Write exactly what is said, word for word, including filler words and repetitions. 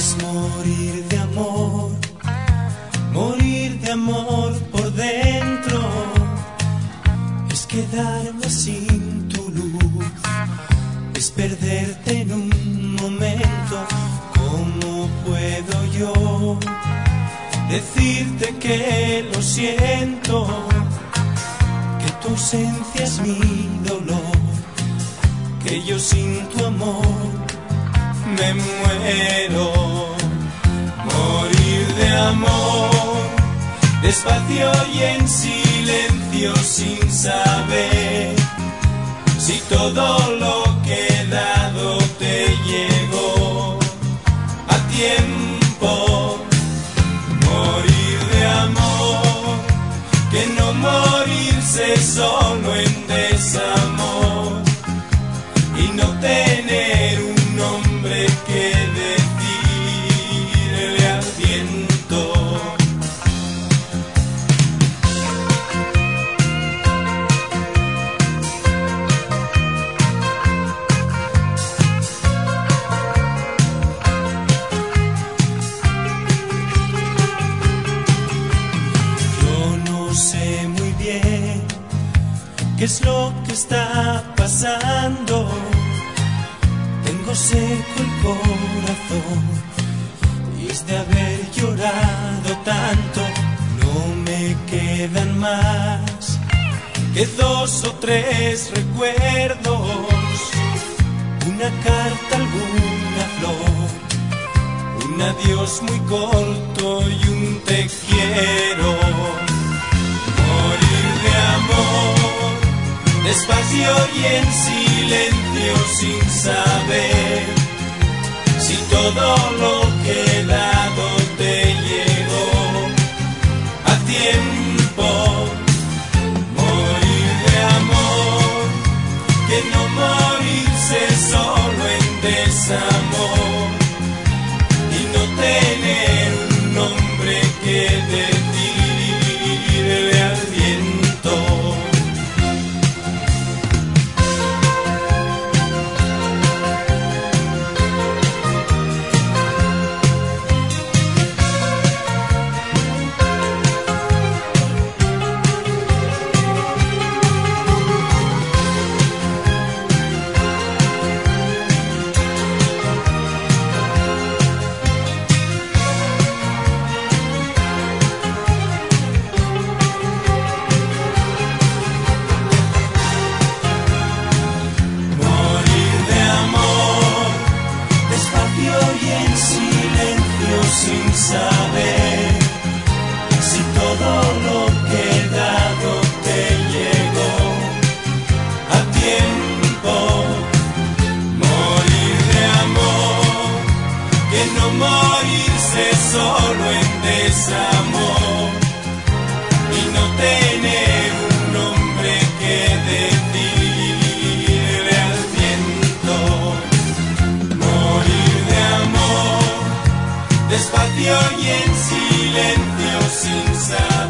es morir de amor, morir de amor por dentro, es quedarme sin tu luz, es perderte en un momento. ¿Cómo puedo yo decirte que lo siento? Que tu ausencia es mi dolor, que yo sin tu amor me muero. Morir de amor, despacio y en silencio, sin saber si todo lo que he dado te llegó a tiempo. Morir de amor, que no morirse solo en desamor y no tener un nombre que decirle al viento. Yo no sé muy bien qué es lo que está pasando. Tengo seco el corazón y es de haber llorado tanto. No me quedan más que dos o tres recuerdos, una carta, alguna flor, un adiós muy corto y un te quiero. Morir de amor, despacio y en silencio, sin saber si todo lo que he dado te llegó a tiempo. Morir de amor, que no morirse solo en desamor y no tener un nombre que decirle al viento. Sin saber si todo lo que he dado te llegó a tiempo. Morir de amor, que no morirse solo en desamor y no tener un nombre que decirle al viento. Morir de amor, despacio y en silencio, sin saber